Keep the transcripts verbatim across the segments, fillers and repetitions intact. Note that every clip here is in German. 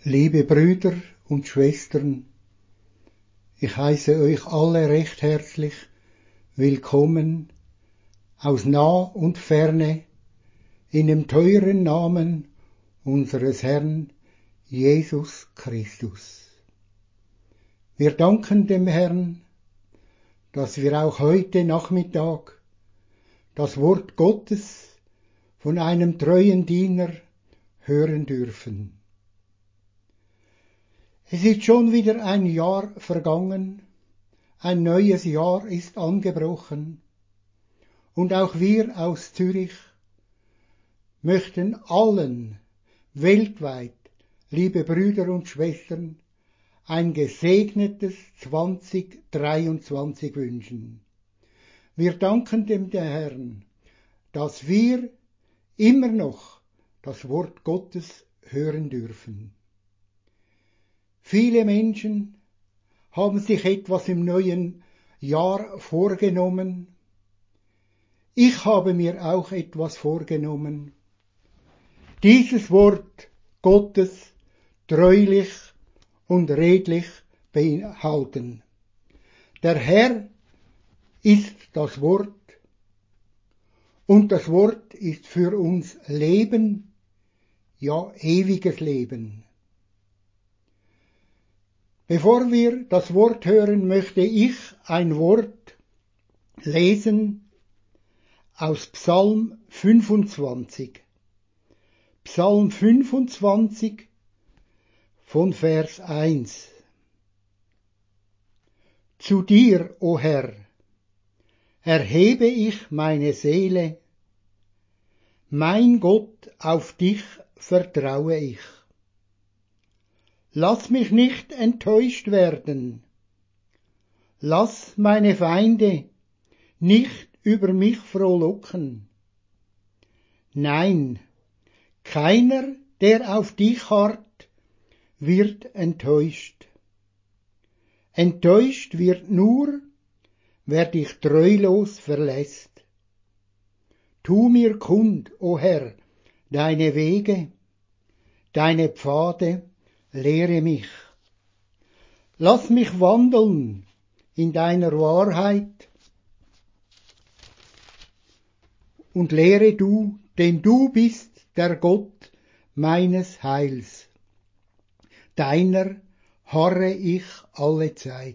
Liebe Brüder und Schwestern, ich heiße euch alle recht herzlich willkommen aus nah und ferne in dem teuren Namen unseres Herrn Jesus Christus. Wir danken dem Herrn, dass wir auch heute Nachmittag das Wort Gottes von einem treuen Diener hören dürfen. Es ist schon wieder ein Jahr vergangen, ein neues Jahr ist angebrochen und auch wir aus Zürich möchten allen weltweit, liebe Brüder und Schwestern, ein gesegnetes zwanzig dreiundzwanzig wünschen. Wir danken dem Herrn, dass wir immer noch das Wort Gottes hören dürfen. Viele Menschen haben sich etwas im neuen Jahr vorgenommen. Ich habe mir auch etwas vorgenommen. Dieses Wort Gottes treulich und redlich behalten. Der Herr ist das Wort und das Wort ist für uns Leben, ja ewiges Leben. Bevor wir das Wort hören, möchte ich ein Wort lesen aus Psalm fünfundzwanzig. Psalm fünfundzwanzig von Vers eins. Zu dir, o Herr, erhebe ich meine Seele, mein Gott, auf dich vertraue ich. Lass mich nicht enttäuscht werden. Lass meine Feinde nicht über mich frohlocken. Nein, keiner, der auf dich harrt, wird enttäuscht. Enttäuscht wird nur, wer dich treulos verlässt. Tu mir kund, o Herr, deine Wege, deine Pfade, lehre mich. Lass mich wandeln in deiner Wahrheit und lehre du, denn du bist der Gott meines Heils. Deiner harre ich alle Zeit.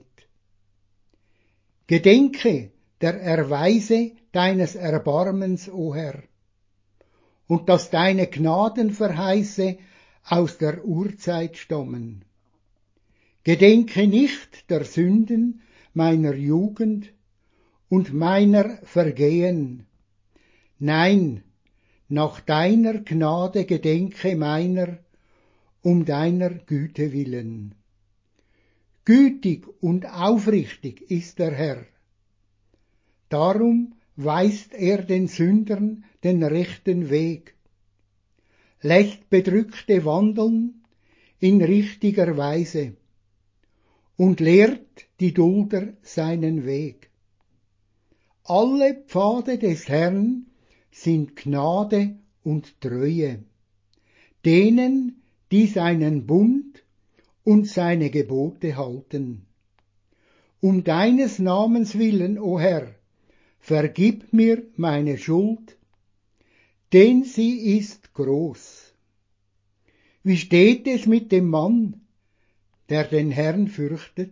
Gedenke der Erweise deines Erbarmens, o Herr, und dass deine Gnadenverheiße aus der Urzeit stammen. Gedenke nicht der Sünden meiner Jugend und meiner Vergehen. Nein, nach deiner Gnade gedenke meiner, um deiner Güte willen. Gütig und aufrichtig ist der Herr. Darum weist er den Sündern den rechten Weg, lässt Bedrückte wandeln in richtiger Weise und lehrt die Dulder seinen Weg. Alle Pfade des Herrn sind Gnade und Treue, denen, die seinen Bund und seine Gebote halten. Um deines Namens willen, o Herr, vergib mir meine Schuld, denn sie ist groß. Wie steht es mit dem Mann, der den Herrn fürchtet?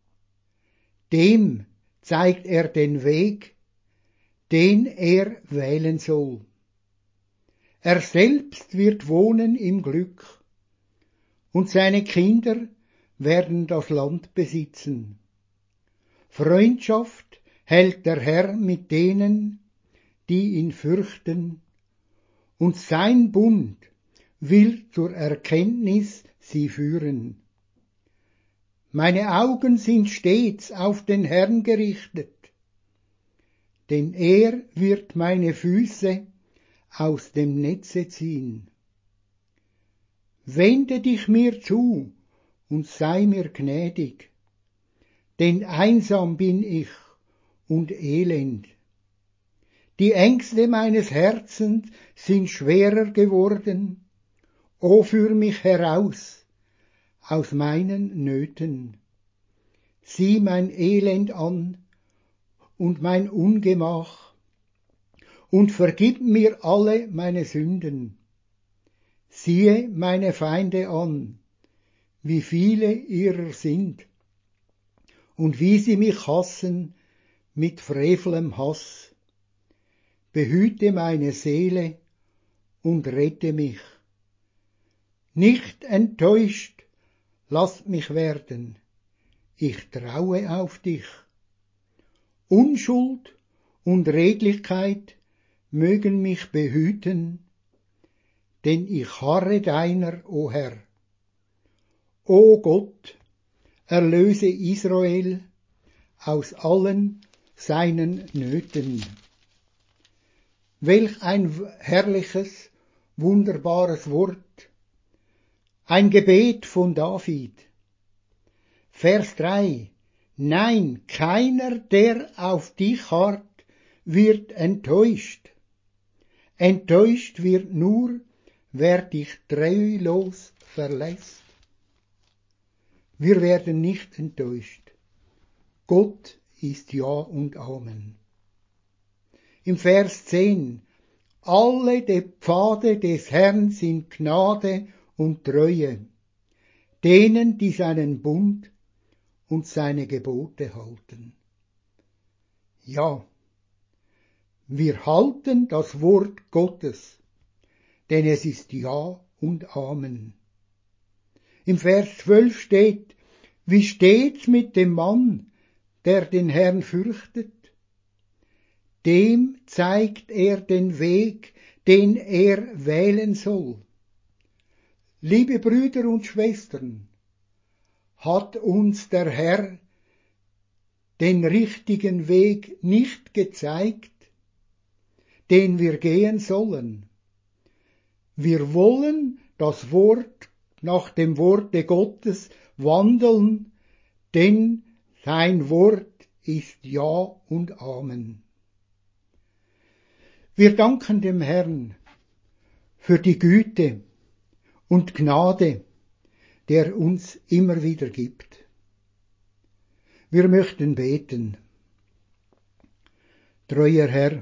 Dem zeigt er den Weg, den er wählen soll. Er selbst wird wohnen im Glück, und seine Kinder werden das Land besitzen. Freundschaft hält der Herr mit denen, die ihn fürchten, und sein Bund will zur Erkenntnis sie führen. Meine Augen sind stets auf den Herrn gerichtet, denn er wird meine Füße aus dem Netze ziehen. Wende dich mir zu und sei mir gnädig, denn einsam bin ich und elend. Die Ängste meines Herzens sind schwerer geworden. O führ mich heraus aus meinen Nöten. Sieh mein Elend an und mein Ungemach und vergib mir alle meine Sünden. Siehe meine Feinde an, wie viele ihrer sind und wie sie mich hassen mit frevelem Hass. Behüte meine Seele und rette mich. Nicht enttäuscht lasst mich werden, ich traue auf dich. Unschuld und Redlichkeit mögen mich behüten, denn ich harre deiner, o Herr. O Gott, erlöse Israel aus allen seinen Nöten. Welch ein herrliches, wunderbares Wort, ein Gebet von David. Vers drei. Nein, keiner, der auf dich harrt, wird enttäuscht. Enttäuscht wird nur, wer dich treulos verlässt. Wir werden nicht enttäuscht. Gott ist Ja und Amen. Im Vers zehn. Alle die Pfade des Herrn sind Gnade und Treue, denen, die seinen Bund und seine Gebote halten. Ja, wir halten das Wort Gottes, denn es ist Ja und Amen. Im Vers zwölf steht, wie steht's mit dem Mann, der den Herrn fürchtet? Dem zeigt er den Weg, den er wählen soll. Liebe Brüder und Schwestern, hat uns der Herr den richtigen Weg nicht gezeigt, den wir gehen sollen? Wir wollen das Wort nach dem Worte Gottes wandeln, denn sein Wort ist Ja und Amen. Wir danken dem Herrn für die Güte und Gnade, der uns immer wieder gibt. Wir möchten beten. Treuer Herr,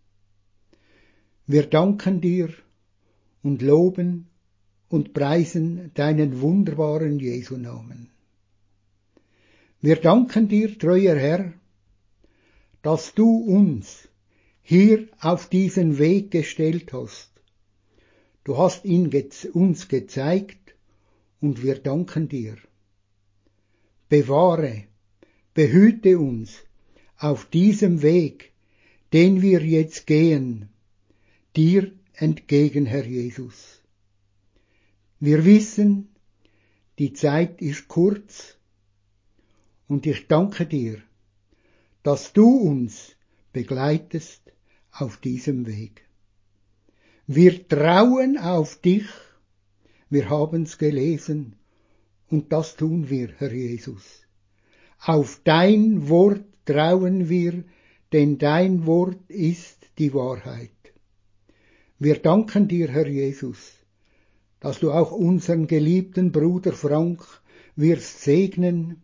wir danken dir und loben und preisen deinen wunderbaren Jesu-Namen. Wir danken dir, treuer Herr, dass du uns hier auf diesen Weg gestellt hast. Du hast ihn uns gezeigt und wir danken dir. Bewahre, behüte uns auf diesem Weg, den wir jetzt gehen, dir entgegen, Herr Jesus. Wir wissen, die Zeit ist kurz und ich danke dir, dass du uns begleitest auf diesem Weg. Wir trauen auf dich, wir haben's gelesen und das tun wir, Herr Jesus. Auf dein Wort trauen wir, denn dein Wort ist die Wahrheit. Wir danken dir, Herr Jesus, dass du auch unseren geliebten Bruder Frank wirst segnen.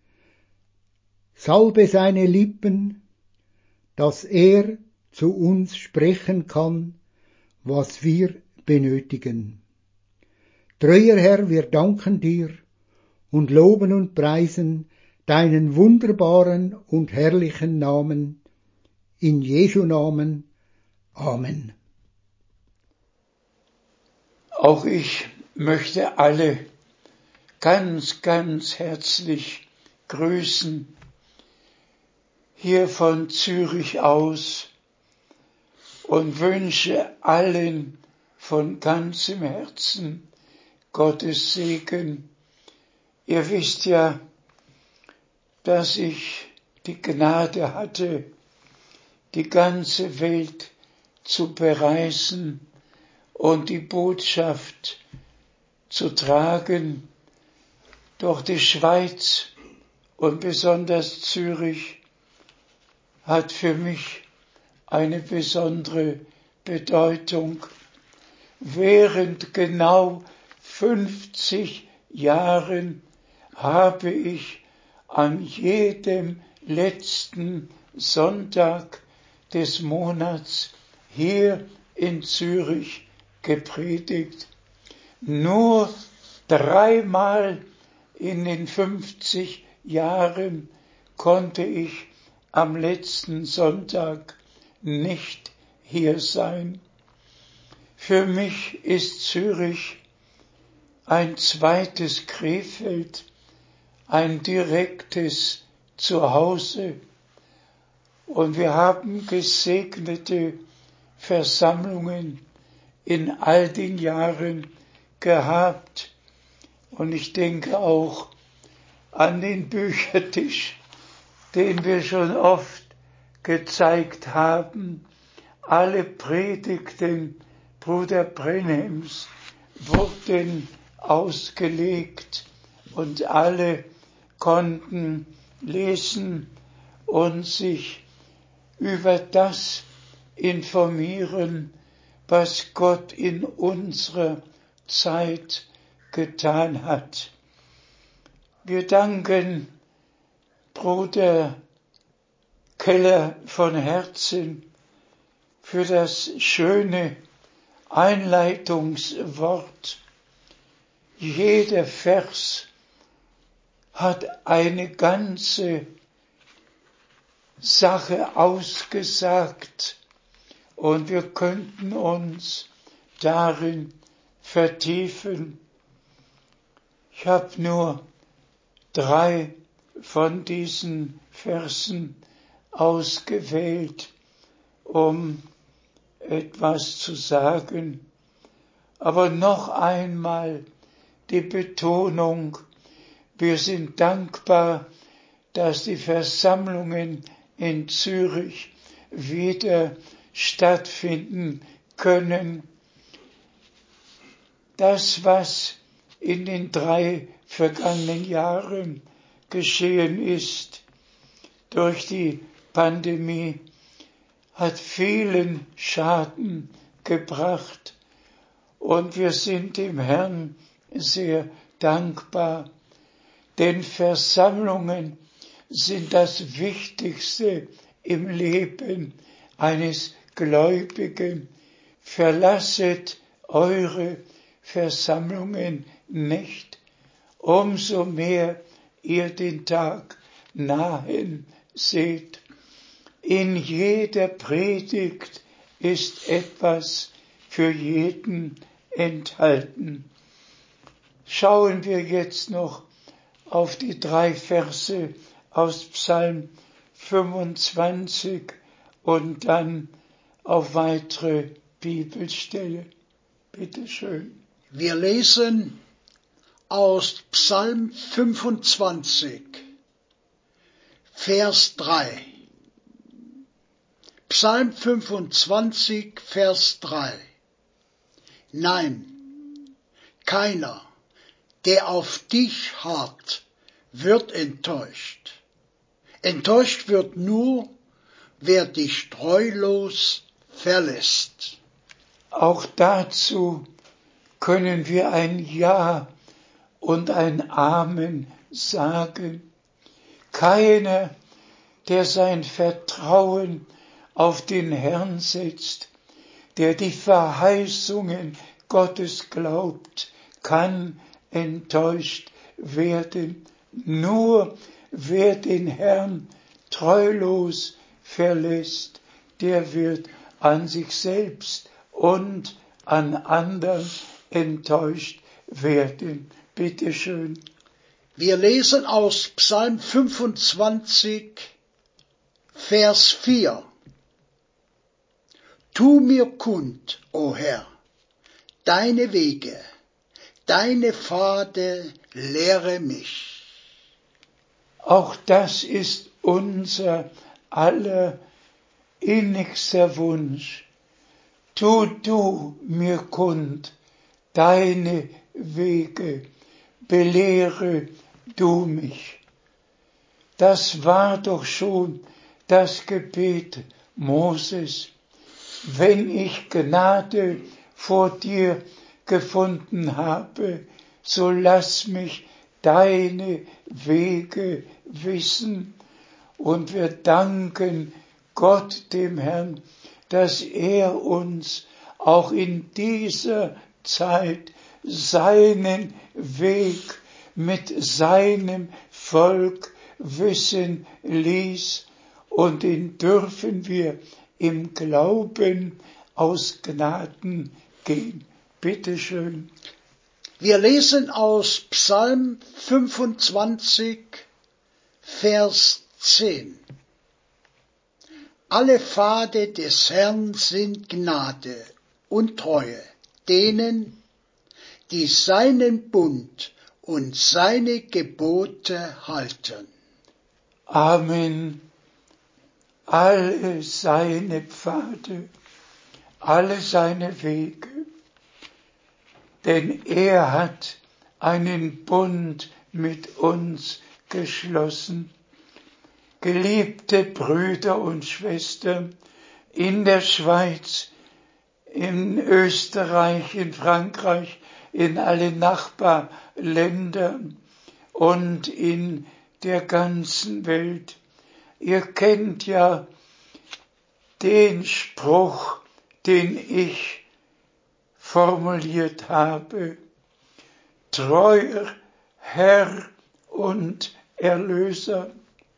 Salbe seine Lippen, dass er zu uns sprechen kann, was wir benötigen. Treuer Herr, wir danken dir und loben und preisen deinen wunderbaren und herrlichen Namen. In Jesu Namen. Amen. Auch ich möchte alle ganz, ganz herzlich grüßen, hier von Zürich aus, und wünsche allen von ganzem Herzen Gottes Segen. Ihr wisst ja, dass ich die Gnade hatte, die ganze Welt zu bereisen und die Botschaft zu tragen. Doch die Schweiz und besonders Zürich hat für mich eine besondere Bedeutung. Während genau fünfzig Jahren habe ich an jedem letzten Sonntag des Monats hier in Zürich gepredigt. Nur dreimal in den fünfzig Jahren konnte ich am letzten Sonntag nicht hier sein. Für mich ist Zürich ein zweites Krefeld, ein direktes Zuhause. Und wir haben gesegnete Versammlungen in all den Jahren gehabt. Und ich denke auch an den Büchertisch, den wir schon oft gezeigt haben. Alle Predigten Bruder Brenhems wurden ausgelegt und alle konnten lesen und sich über das informieren, was Gott in unserer Zeit getan hat. Wir danken Bruder Keller von Herzen für das schöne Einleitungswort. Jeder Vers hat eine ganze Sache ausgesagt und wir könnten uns darin vertiefen. Ich habe nur drei von diesen Versen ausgewählt, um etwas zu sagen. Aber noch einmal die Betonung, wir sind dankbar, dass die Versammlungen in Zürich wieder stattfinden können. Das, was in den drei vergangenen Jahren geschehen ist durch die Pandemie, hat vielen Schaden gebracht. Und wir sind dem Herrn sehr dankbar, denn Versammlungen sind das Wichtigste im Leben eines Gläubigen. Verlasset eure Versammlungen nicht, umso mehr ihr den Tag nahen seht. In jeder Predigt ist etwas für jeden enthalten. Schauen wir jetzt noch auf die drei Verse aus Psalm fünfundzwanzig und dann auf weitere Bibelstellen. Bitte schön. Wir lesen aus Psalm fünfundzwanzig, Vers drei. Psalm fünfundzwanzig, Vers drei. Nein, keiner, der auf dich harrt, wird enttäuscht. Enttäuscht wird nur, wer dich treulos verlässt. Auch dazu können wir ein Ja und ein Amen sagen. Keiner, der sein Vertrauen auf den Herrn setzt, der die Verheißungen Gottes glaubt, kann enttäuscht werden. Nur wer den Herrn treulos verlässt, der wird an sich selbst und an anderen enttäuscht werden. Bitte schön. Wir lesen aus Psalm fünfundzwanzig, Vers vier. Tu mir kund, o Herr, deine Wege, deine Pfade lehre mich. Auch das ist unser aller innigster Wunsch. Tu du mir kund deine Wege, belehre du mich. Das war doch schon das Gebet Moses. Wenn ich Gnade vor dir gefunden habe, so lass mich deine Wege wissen. Und wir danken Gott, dem Herrn, dass er uns auch in dieser Zeit seinen Weg mit seinem Volk wissen ließ, und den dürfen wir im Glauben aus Gnaden gehen. Bitte schön. Wir lesen aus Psalm fünfundzwanzig, Vers zehn. Alle Pfade des Herrn sind Gnade und Treue denen, die seinen Bund und seine Gebote halten. Amen. Alle seine Pfade, alle seine Wege, denn er hat einen Bund mit uns geschlossen. Geliebte Brüder und Schwestern in der Schweiz, in Österreich, in Frankreich, in allen Nachbarländern und in der ganzen Welt. Ihr kennt ja den Spruch, den ich formuliert habe: Treuer Herr und Erlöser,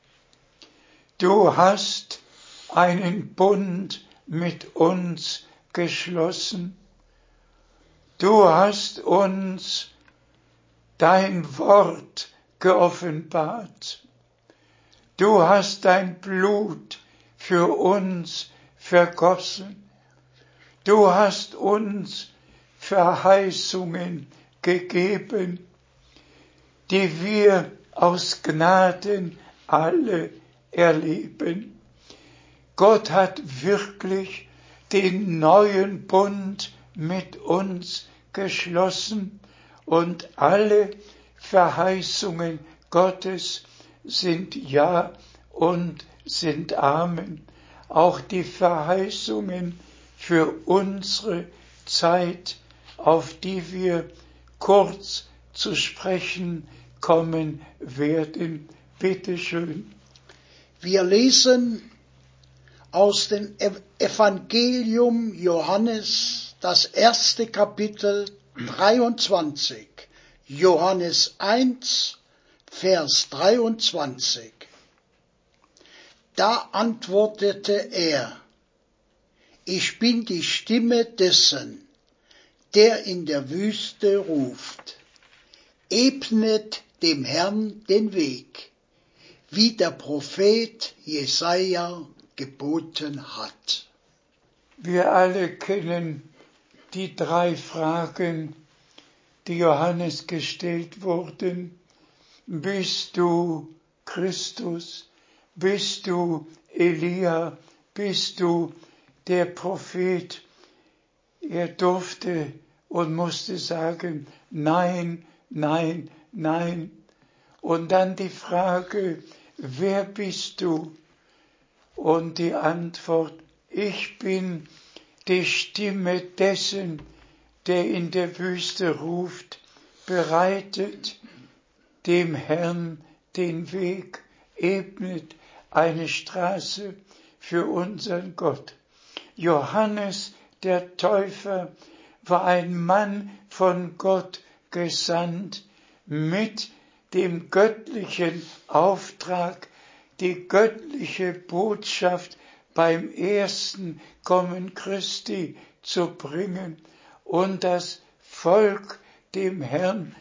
du hast einen Bund mit uns geschlossen. Du hast uns dein Wort geoffenbart. Du hast dein Blut für uns vergossen. Du hast uns Verheißungen gegeben, die wir aus Gnaden alle erleben. Gott hat wirklich den neuen Bund mit uns geschlossen, und alle Verheißungen Gottes sind Ja und sind Amen. Auch die Verheißungen für unsere Zeit, auf die wir kurz zu sprechen kommen werden. Bitte schön. Wir lesen aus dem Evangelium Johannes, das erste Kapitel dreiundzwanzig, Johannes eins, Vers dreiundzwanzig. Da antwortete er: Ich bin die Stimme dessen, der in der Wüste ruft. Ebnet dem Herrn den Weg, wie der Prophet Jesaja geboten hat. Wir alle kennen die drei Fragen, die Johannes gestellt wurden. Bist du Christus? Bist du Elia? Bist du der Prophet? Er durfte und musste sagen, nein, nein, nein. Und dann die Frage, wer bist du? Und die Antwort, ich bin die Stimme dessen, der in der Wüste ruft, bereitet dem Herrn den Weg, ebnet eine Straße für unseren Gott. Johannes der Täufer war ein Mann von Gott gesandt mit dem göttlichen Auftrag, die göttliche Botschaft beim ersten Kommen Christi zu bringen und das Volk dem Herrn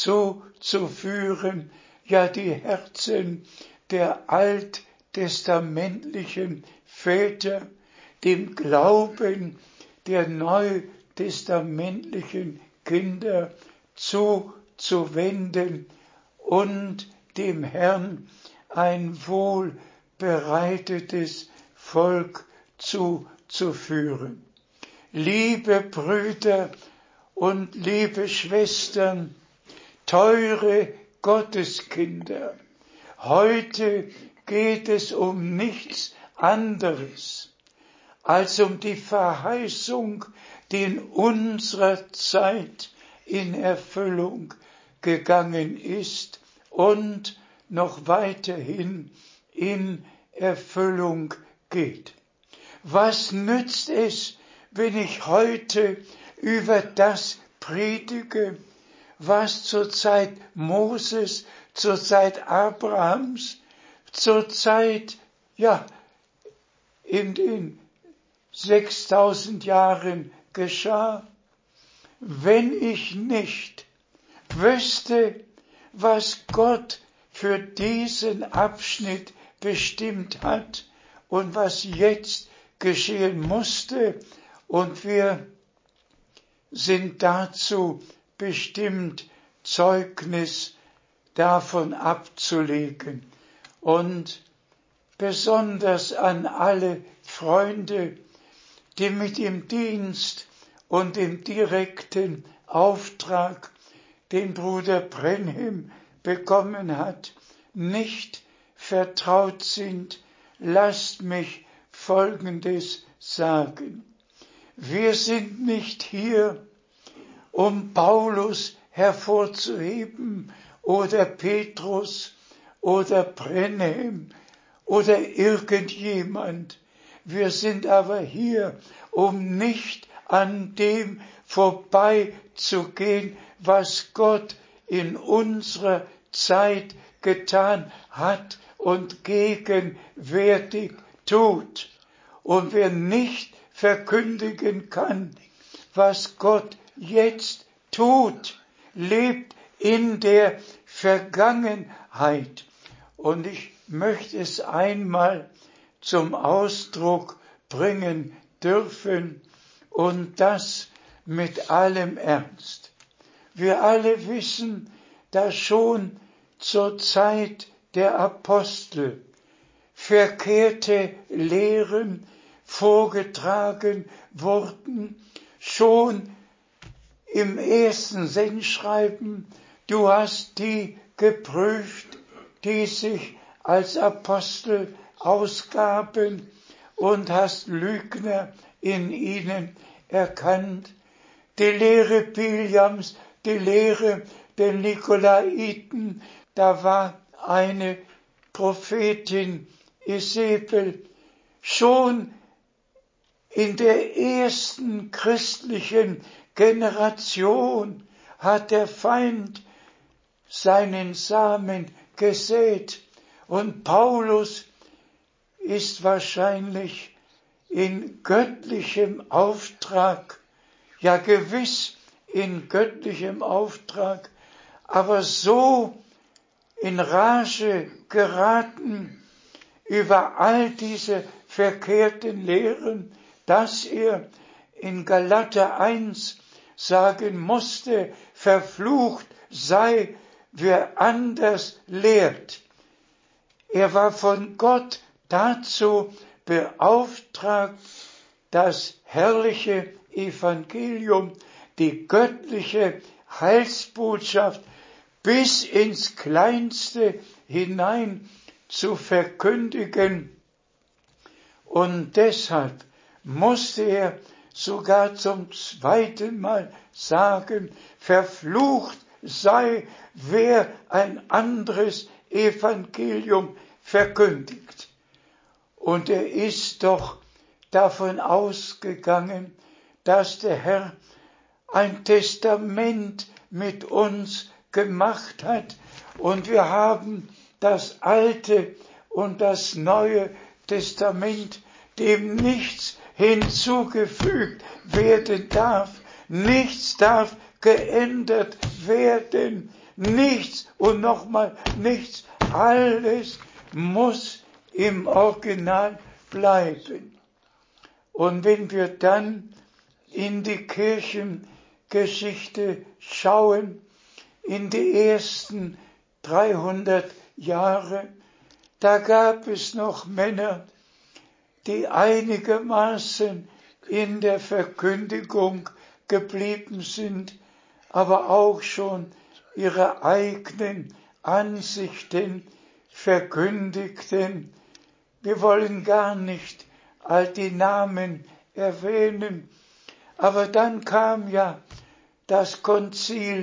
zuzuführen, ja die Herzen der alttestamentlichen Väter dem Glauben der neutestamentlichen Kinder zuzuwenden und dem Herrn ein wohlbereitetes Volk zuzuführen. Liebe Brüder und liebe Schwestern, teure Gotteskinder, heute geht es um nichts anderes als um die Verheißung, die in unserer Zeit in Erfüllung gegangen ist und noch weiterhin in Erfüllung geht. Was nützt es, wenn ich heute über das predige, was zur Zeit Moses, zur Zeit Abrahams, zur Zeit, ja, in den sechstausend Jahren geschah, wenn ich nicht wüsste, was Gott für diesen Abschnitt bestimmt hat und was jetzt geschehen musste, und wir sind dazu bestimmt, Zeugnis davon abzulegen. Und besonders an alle Freunde, die mit dem Dienst und dem direkten Auftrag, den Bruder Brenhem bekommen hat, nicht vertraut sind, lasst mich Folgendes sagen. Wir sind nicht hier, um Paulus hervorzuheben oder Petrus oder Brenhem oder irgendjemand. Wir sind aber hier, um nicht an dem vorbeizugehen, was Gott in unserer Zeit getan hat und gegenwärtig tut. Und wer nicht verkündigen kann, was Gott jetzt tut, lebt in der Vergangenheit. Und ich möchte es einmal zum Ausdruck bringen dürfen, und das mit allem Ernst. Wir alle wissen, dass schon zur Zeit der Apostel verkehrte Lehren vorgetragen wurden, schon im ersten Sendschreiben: Du hast die geprüft, die sich als Apostel ausgaben, und hast Lügner in ihnen erkannt. Die Lehre Biljams, die Lehre der Nikolaiten, da war eine Prophetin, Isabel, schon in der ersten christlichen Generation hat der Feind seinen Samen gesät, und Paulus ist wahrscheinlich in göttlichem Auftrag, ja gewiss in göttlichem Auftrag, aber so in Rage geraten über all diese verkehrten Lehren, dass er in Galater eins sagen musste: Verflucht sei, wer anders lehrt. Er war von Gott dazu beauftragt, das herrliche Evangelium, die göttliche Heilsbotschaft bis ins Kleinste hinein zu verkündigen. Und deshalb musste er sogar zum zweiten Mal sagen: Verflucht sei, wer ein anderes Evangelium verkündigt. Und er ist doch davon ausgegangen, dass der Herr ein Testament mit uns gemacht hat, und wir haben das Alte und das Neue Testament, dem nichts hinzugefügt werden darf, nichts darf geändert werden, nichts und nochmal nichts, alles muss im Original bleiben. Und wenn wir dann in die Kirchengeschichte schauen, in die ersten dreihundert Jahre, da gab es noch Männer, die einigermaßen in der Verkündigung geblieben sind, aber auch schon ihre eigenen Ansichten verkündigten. Wir wollen gar nicht all die Namen erwähnen, aber dann kam ja das Konzil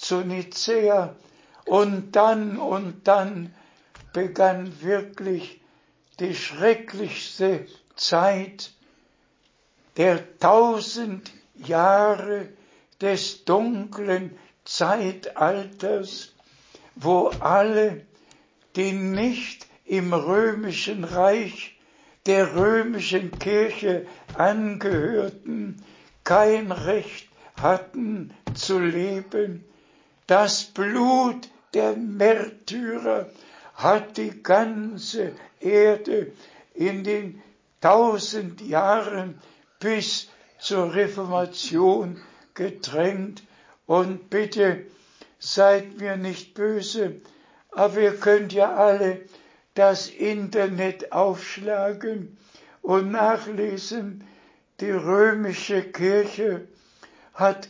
zu Nicäa. Und dann, und dann begann wirklich die schrecklichste Zeit der tausend Jahre des dunklen Zeitalters, wo alle, die nicht im römischen Reich, der römischen Kirche angehörten, kein Recht hatten zu leben. Das Blut der Märtyrer hat die ganze Erde in den tausend Jahren bis zur Reformation gedrängt. Und bitte seid mir nicht böse, aber ihr könnt ja alle das Internet aufschlagen und nachlesen. Die römische Kirche hat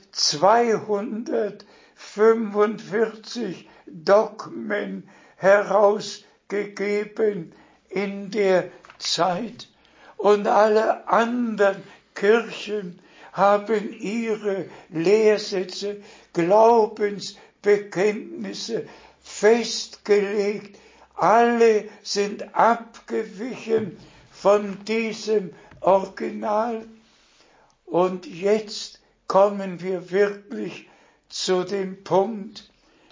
zweihundertfünfundvierzig Dogmen herausgegeben in der Zeit. Und alle anderen Kirchen haben ihre Lehrsätze, Glaubensbekenntnisse festgelegt. Alle sind abgewichen von diesem Original. Und jetzt kommen wir wirklich zu dem Punkt,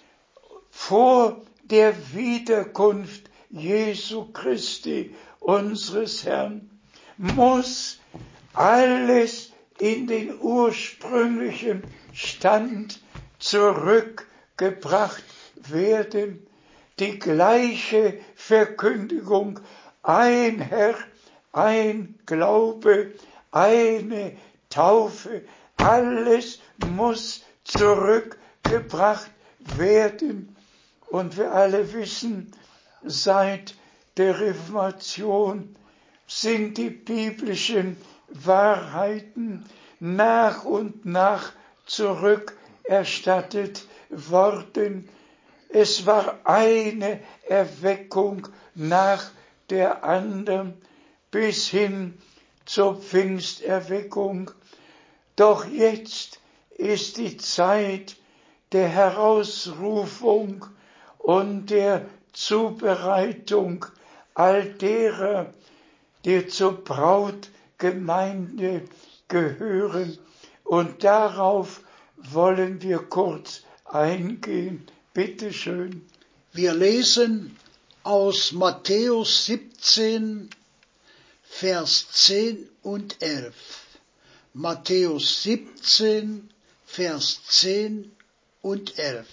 vor der Wiederkunft Jesu Christi, unseres Herrn, muss alles in den ursprünglichen Stand zurückgebracht werden. Die gleiche Verkündigung, ein Herr, ein Glaube, eine Taufe, alles muss zurückgebracht werden. Und wir alle wissen, seit der Reformation sind die biblischen Wahrheiten nach und nach zurückerstattet worden. Es war eine Erweckung nach der anderen bis hin zur Pfingsterweckung. Doch jetzt ist die Zeit der Herausrufung und der Zubereitung all derer, die zur Brautgemeinde gehören. Und darauf wollen wir kurz eingehen. Bitte schön. Wir lesen aus Matthäus siebzehn, Vers zehn und elf. Matthäus siebzehn, Vers zehn und elf.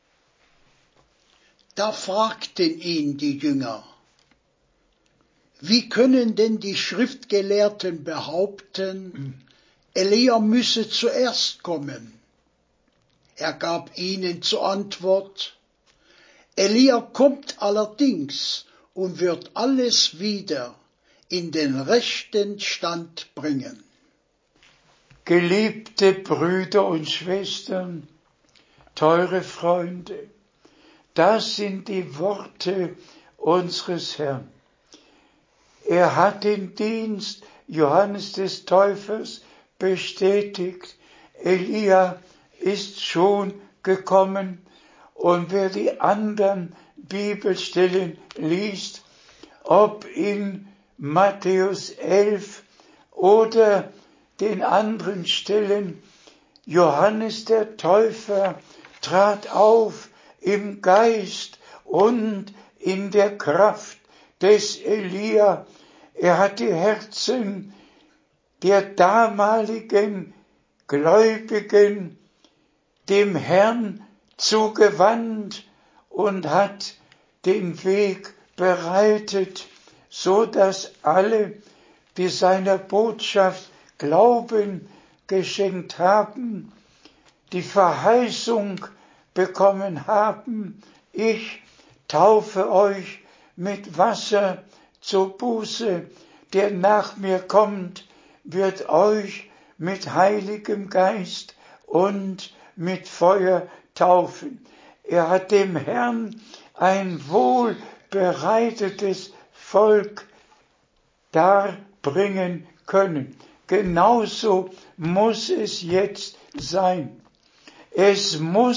Da fragten ihn die Jünger: Wie können denn die Schriftgelehrten behaupten, Elia müsse zuerst kommen? Er gab ihnen zur Antwort: Elia kommt allerdings und wird alles wieder in den rechten Stand bringen. Geliebte Brüder und Schwestern, teure Freunde, das sind die Worte unseres Herrn. Er hat den Dienst Johannes des Täufers bestätigt. Elia ist schon gekommen, und wer die anderen Bibelstellen liest, ob in Matthäus elf oder den anderen Stellen, Johannes der Täufer trat auf im Geist und in der Kraft des Elia. Er hat die Herzen der damaligen Gläubigen dem Herrn zugewandt und hat den Weg bereitet, so dass alle, die seiner Botschaft Glauben geschenkt haben, die Verheißung bekommen haben: Ich taufe euch mit Wasser zur Buße, der nach mir kommt, wird euch mit Heiligem Geist und mit Feuer taufen. Er hat dem Herrn ein wohlbereitetes Volk darbringen können. Genauso muss es jetzt sein. Es muss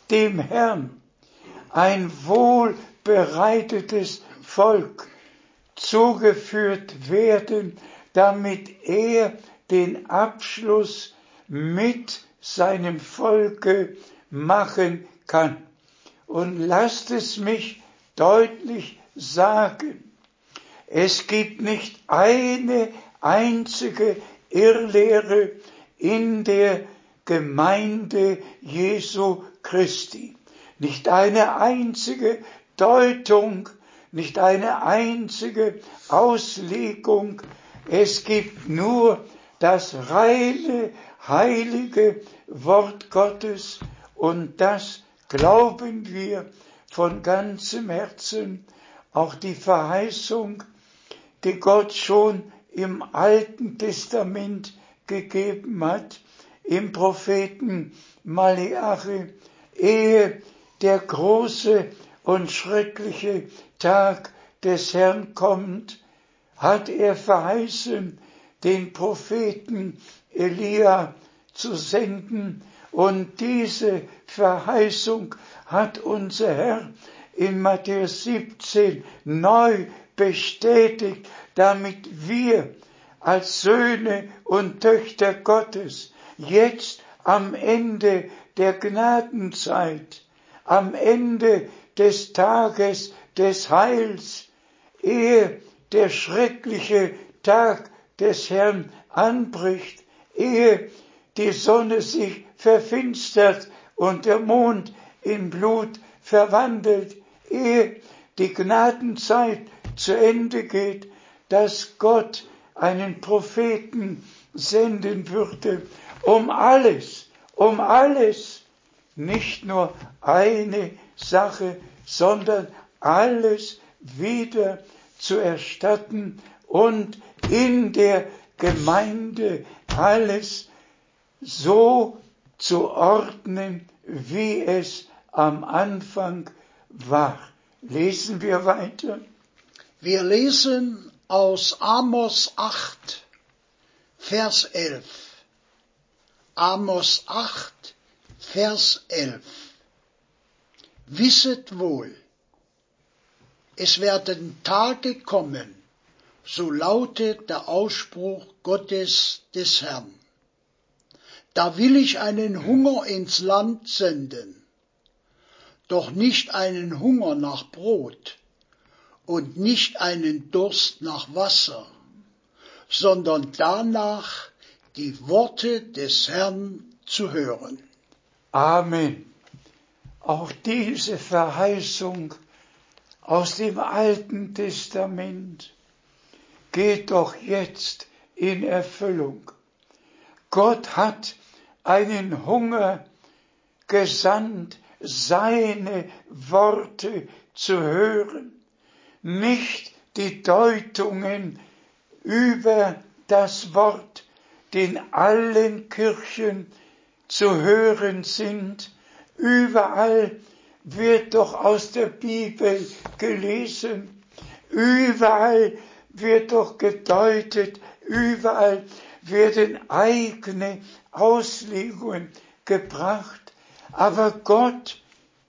dem Herrn ein wohlbereitetes Volk zugeführt werden, damit er den Abschluss mit seinem Volke machen kann. Und lasst es mich deutlich sagen, es gibt nicht eine einzige Irrlehre in der Gemeinde Jesu Christi. Nicht eine einzige Deutung, nicht eine einzige Auslegung. Es gibt nur das reine, heilige Wort Gottes und das glauben wir von ganzem Herzen. Auch die Verheißung, die Gott schon im Alten Testament gegeben hat, im Propheten Maleachi, ehe der große und schreckliche Tag des Herrn kommt, hat er verheißen, den Propheten Elia zu senden. Und diese Verheißung hat unser Herr in Matthäus siebzehn neu bestätigt, damit wir als Söhne und Töchter Gottes jetzt am Ende der Gnadenzeit, am Ende des Tages des Heils, ehe der schreckliche Tag des Herrn anbricht, ehe die Sonne sich verfinstert und der Mond in Blut verwandelt, ehe die Gnadenzeit zu Ende geht, dass Gott einen Propheten senden würde, um alles, um alles, nicht nur eine Sache, sondern alles wieder zu erstatten und in der Gemeinde alles so zu ordnen, wie es am Anfang war. Lesen wir weiter. Wir lesen aus Amos acht, Vers elf. Amos acht, Vers elf. Wisset wohl, es werden Tage kommen, so lautet der Ausspruch Gottes des Herrn. Da will ich einen Hunger ins Land senden, doch nicht einen Hunger nach Brot und nicht einen Durst nach Wasser, sondern danach die Worte des Herrn zu hören. Amen. Auch diese Verheißung aus dem Alten Testament geht doch jetzt in Erfüllung. Gott hat einen Hunger gesandt, seine Worte zu hören, nicht die Deutungen über das Wort, die in allen Kirchen zu hören sind. Überall wird doch aus der Bibel gelesen, überall wird doch gedeutet, überall werden eigene Auslegungen gebracht. Aber Gott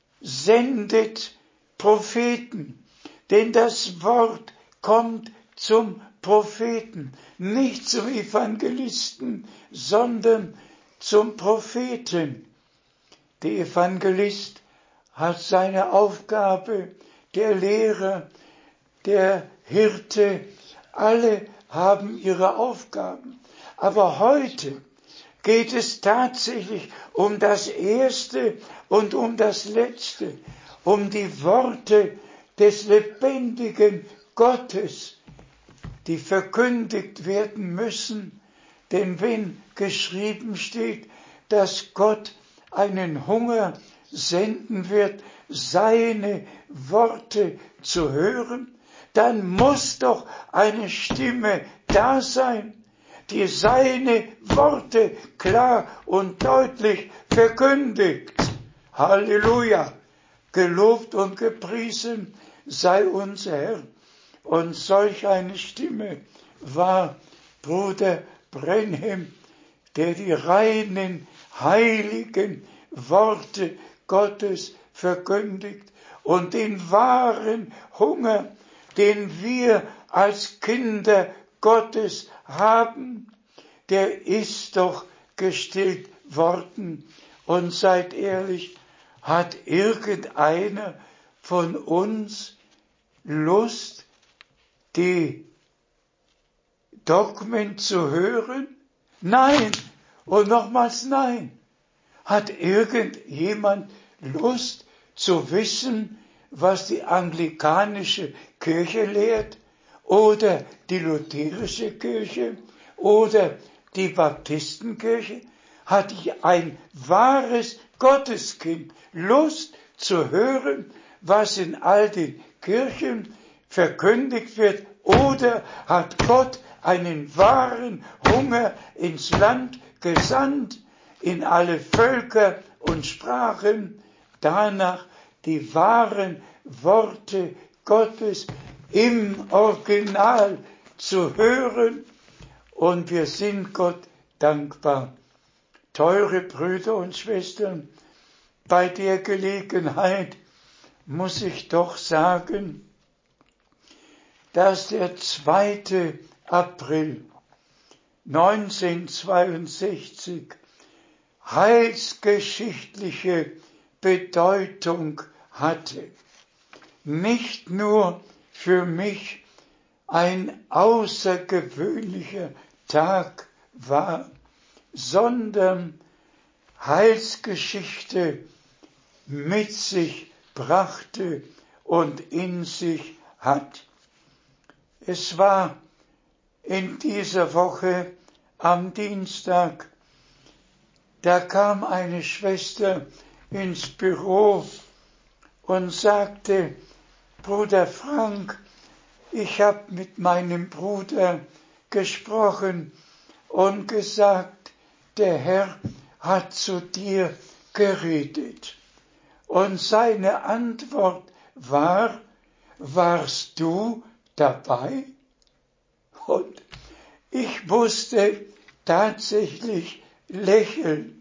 sendet Propheten, denn das Wort kommt zum Propheten, nicht zum Evangelisten, sondern zum Propheten. Der Evangelist hat seine Aufgabe, der Lehrer, der Hirte, alle haben ihre Aufgaben. Aber heute geht es tatsächlich um das Erste und um das Letzte, um die Worte des lebendigen Gottes, die verkündigt werden müssen. Denn wenn geschrieben steht, dass Gott einen Hunger senden wird, seine Worte zu hören, dann muss doch eine Stimme da sein, die seine Worte klar und deutlich verkündigt. Halleluja! Gelobt und gepriesen sei unser Herr. Und solch eine Stimme war Bruder Branham, der die reinen, heiligen Worte Gottes verkündigt. Und den wahren Hunger, den wir als Kinder Gottes haben, der ist doch gestillt worden. Und seid ehrlich, hat irgendeiner von uns Lust, die Dogmen zu hören? Nein. Und nochmals nein. Hat irgendjemand Lust zu wissen, was die anglikanische Kirche lehrt oder die lutherische Kirche oder die Baptistenkirche? Hat ein wahres Gotteskind Lust zu hören, was in all den Kirchen verkündigt wird? Oder hat Gott einen wahren Hunger ins Land gesandt, in alle Völker und Sprachen, danach die wahren Worte Gottes im Original zu hören? Und wir sind Gott dankbar. Teure Brüder und Schwestern, bei der Gelegenheit muss ich doch sagen, dass der zweite April neunzehnhundertzweiundsechzig heilsgeschichtliche Bedeutung hatte. Nicht nur für mich ein außergewöhnlicher Tag war, sondern Heilsgeschichte mit sich brachte und in sich hat. Es war in dieser Woche am Dienstag, da kam eine Schwester ins Büro und sagte, Bruder Frank, ich habe mit meinem Bruder gesprochen und gesagt, der Herr hat zu dir geredet. Und seine Antwort war, warst du dabei? Und ich musste tatsächlich lächeln.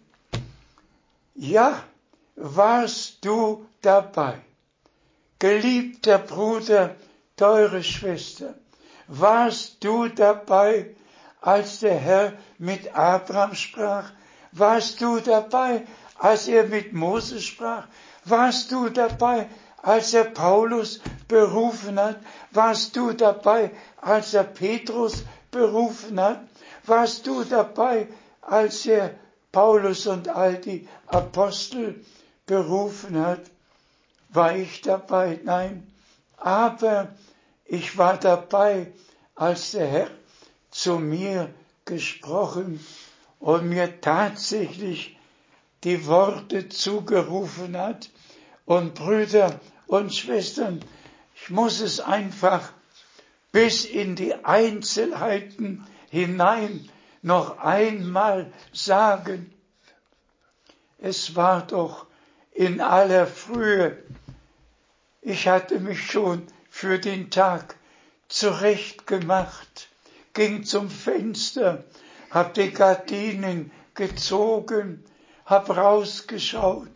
Ja, warst du dabei? Geliebter Bruder, teure Schwester, warst du dabei, als der Herr mit Abraham sprach? Warst du dabei, als er mit Mose sprach? Warst du dabei, als er Paulus berufen hat? Warst du dabei, als er Petrus berufen hat? Warst du dabei, als er Paulus und all die Apostel berufen hat? War ich dabei? Nein. Aber ich war dabei, als der Herr zu mir gesprochen und mir tatsächlich die Worte zugerufen hat. Und Brüder und Schwestern, ich muss es einfach bis in die Einzelheiten hinein noch einmal sagen. Es war doch in aller Frühe. Ich hatte mich schon für den Tag zurechtgemacht, ging zum Fenster, hab die Gardinen gezogen, hab rausgeschaut.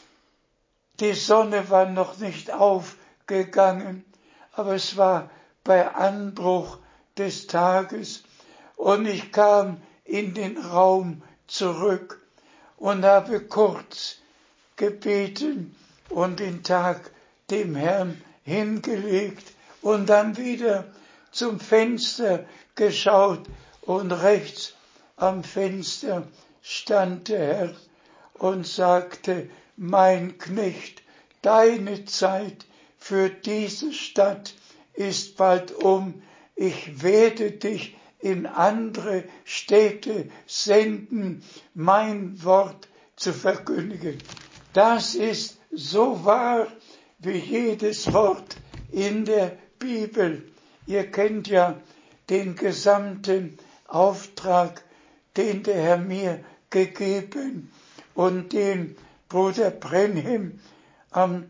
Die Sonne war noch nicht aufgegangen, aber es war bei Anbruch des Tages und ich kam in den Raum zurück und habe kurz gebeten und den Tag dem Herrn hingelegt und dann wieder zum Fenster geschaut und rechts am Fenster stand der Herr und sagte, mein Knecht, deine Zeit für diese Stadt ist bald um. Ich werde dich in andere Städte senden, mein Wort zu verkündigen. Das ist so wahr wie jedes Wort in der Bibel. Ihr kennt ja den gesamten Auftrag, den der Herr mir gegeben und den Bruder Brenhem am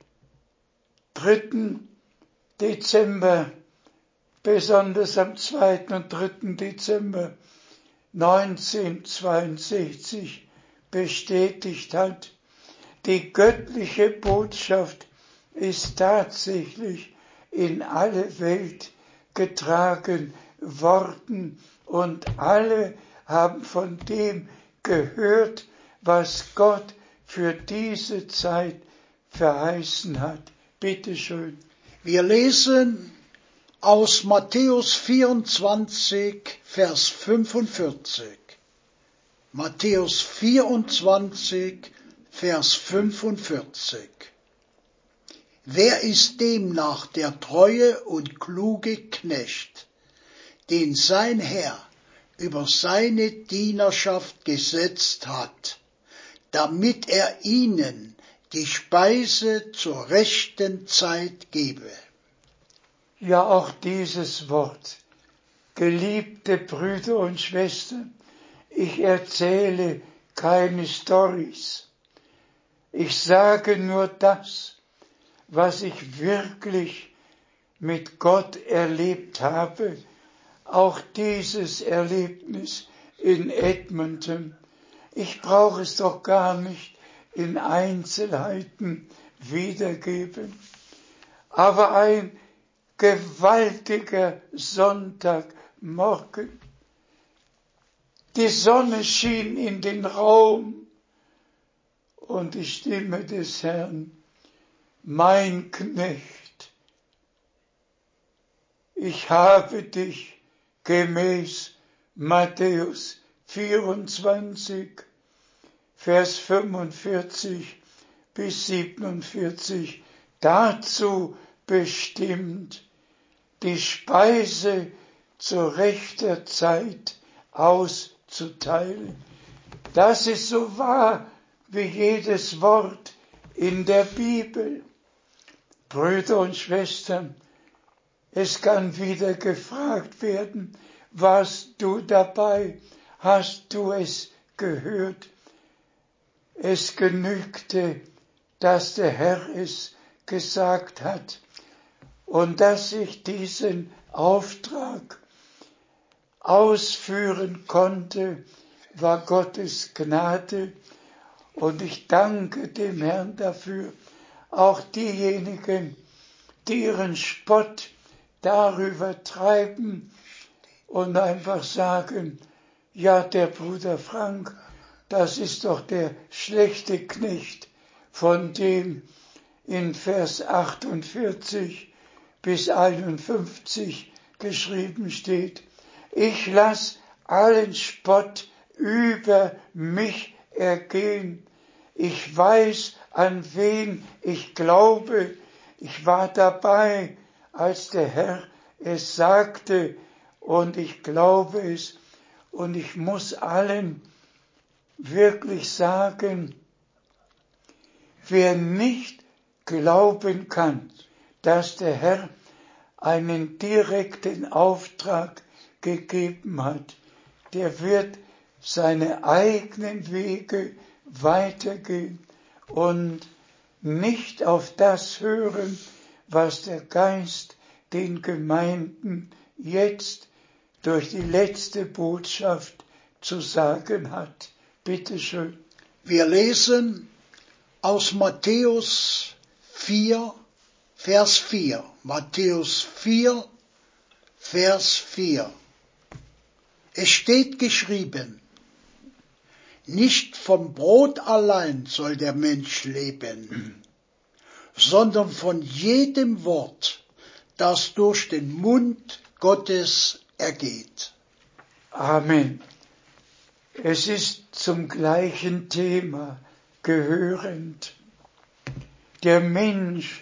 dritten Dezember, besonders am zweiten und dritten Dezember neunzehnhundertzweiundsechzig bestätigt hat. Die göttliche Botschaft ist tatsächlich in alle Welt getragen worden und alle haben von dem gehört, was Gott für diese Zeit verheißen hat. Bitte schön. Wir lesen aus Matthäus vierundzwanzig, Vers fünfundvierzig. Matthäus vierundzwanzig, Vers fünfundvierzig. Wer ist demnach der treue und kluge Knecht, den sein Herr über seine Dienerschaft gesetzt hat, damit er ihnen die Speise zur rechten Zeit gebe? Ja, auch dieses Wort, geliebte Brüder und Schwestern, ich erzähle keine Storys. Ich sage nur das, was ich wirklich mit Gott erlebt habe. Auch dieses Erlebnis in Edmonton. Ich brauche es doch gar nicht in Einzelheiten wiedergeben. Aber ein gewaltiger Sonntagmorgen. Die Sonne schien in den Raum und die Stimme des Herrn: Mein Knecht, ich habe dich gemäß Matthäus vierundzwanzig, Vers fünfundvierzig bis siebenundvierzig dazu bestimmt, die Speise zu rechter Zeit auszuteilen. Das ist so wahr wie jedes Wort in der Bibel. Brüder und Schwestern, es kann wieder gefragt werden, warst du dabei? Hast du es gehört? Es genügte, dass der Herr es gesagt hat und dass ich diesen Auftrag ausführen konnte, war Gottes Gnade und ich danke dem Herrn dafür. Auch diejenigen, die ihren Spott darüber treiben und einfach sagen, ja, der Bruder Frank, das ist doch der schlechte Knecht, von dem in Vers achtundvierzig bis einundfünfzig geschrieben steht. Ich lass allen Spott über mich ergehen. Ich weiß, an wen ich glaube. Ich war dabei, als der Herr es sagte, und ich glaube es. Und ich muss allen wirklich sagen, wer nicht glauben kann, dass der Herr einen direkten Auftrag gegeben hat, der wird seine eigenen Wege weitergehen und nicht auf das hören, was der Geist den Gemeinden jetzt durch die letzte Botschaft zu sagen hat. Bitte schön. Wir lesen aus Matthäus vier, Vers vier. Matthäus vier, Vers vier. Es steht geschrieben, nicht vom Brot allein soll der Mensch leben, sondern von jedem Wort, das durch den Mund Gottes ergeht. Amen. Es ist zum gleichen Thema gehörend. Der Mensch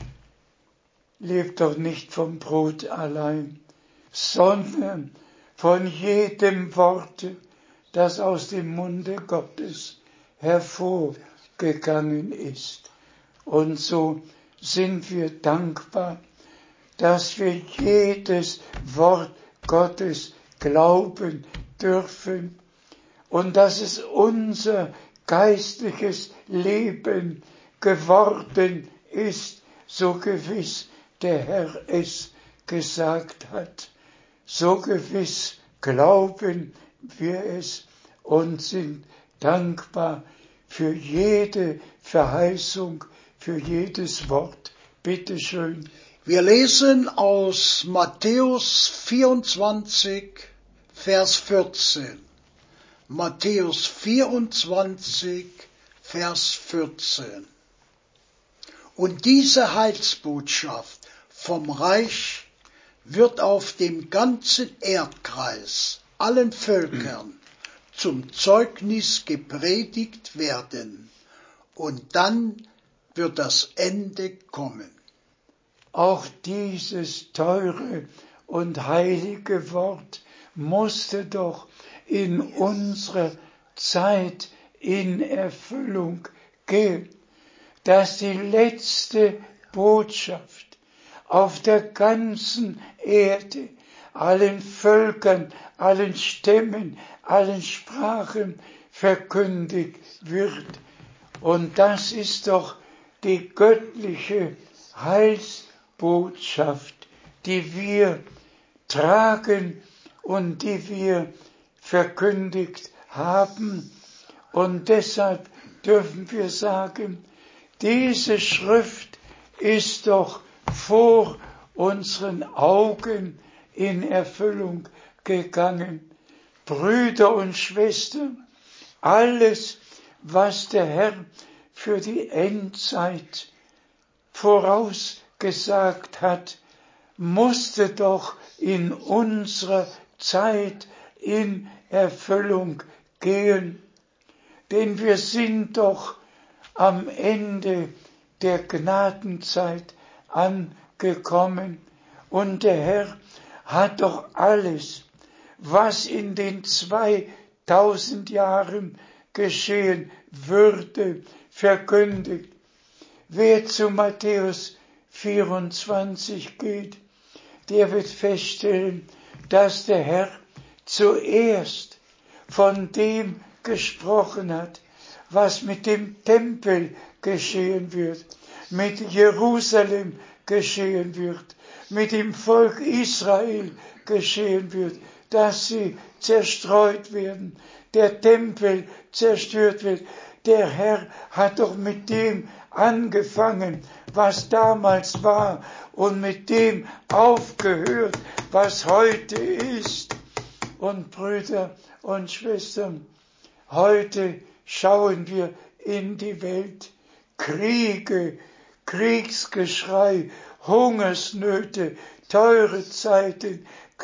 lebt doch nicht vom Brot allein, sondern von jedem Wort, das aus dem Munde Gottes hervorgegangen ist. Und so sind wir dankbar, dass wir jedes Wort Gottes glauben dürfen und dass es unser geistliches Leben geworden ist, so gewiss der Herr es gesagt hat. So gewiss glauben wir es und sind dankbar für jede Verheißung, für jedes Wort. Bitte schön. Wir lesen aus Matthäus vierundzwanzig, Vers vierzehn. Matthäus vierundzwanzig, Vers vierzehn. Und diese Heilsbotschaft vom Reich wird auf dem ganzen Erdkreis, allen Völkern, zum Zeugnis gepredigt werden. Und dann wird das Ende kommen. Auch dieses teure und heilige Wort musste doch in unserer Zeit in Erfüllung gehen, dass die letzte Botschaft auf der ganzen Erde, allen Völkern, allen Stämmen, allen Sprachen verkündigt wird. Und das ist doch die göttliche Heilsbotschaft, die wir tragen und die wir verkündigt haben. Und deshalb dürfen wir sagen, diese Schrift ist doch vor unseren Augen in Erfüllung gegangen. Brüder und Schwestern, alles, was der Herr für die Endzeit vorausgesagt hat, musste doch in unserer Zeit in Erfüllung gehen. Denn wir sind doch am Ende der Gnadenzeit angekommen und der Herr hat doch alles, was in den zweitausend Jahren geschehen würde, verkündigt. Wer zu Matthäus vierundzwanzig geht, der wird feststellen, dass der Herr zuerst von dem gesprochen hat, was mit dem Tempel geschehen wird, mit Jerusalem geschehen wird, mit dem Volk Israel geschehen wird, dass sie zerstreut werden, der Tempel zerstört wird. Der Herr hat doch mit dem angefangen, was damals war, und mit dem aufgehört, was heute ist. Und Brüder und Schwestern, heute schauen wir in die Welt. Kriege, Kriegsgeschrei, Hungersnöte, teure Zeiten,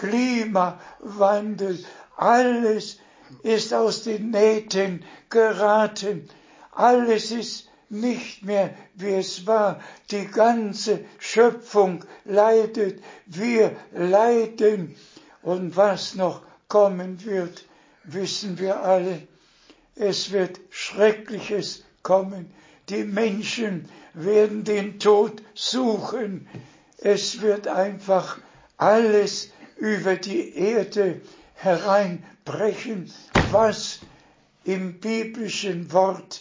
Klimawandel, alles ist aus den Nähten geraten. Alles ist nicht mehr, wie es war. Die ganze Schöpfung leidet. Wir leiden. Und was noch kommen wird, wissen wir alle. Es wird Schreckliches kommen. Die Menschen werden den Tod suchen. Es wird einfach alles über die Erde hereinbrechen, was im biblischen Wort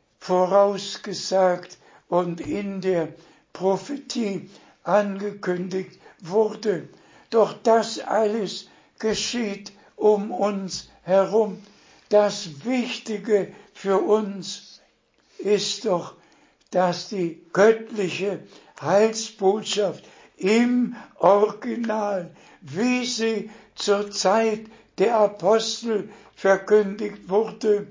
vorausgesagt und in der Prophetie angekündigt wurde. Doch das alles geschieht um uns herum. Das Wichtige für uns ist doch, dass die göttliche Heilsbotschaft im Original, wie sie zur Zeit der Apostel verkündigt wurde,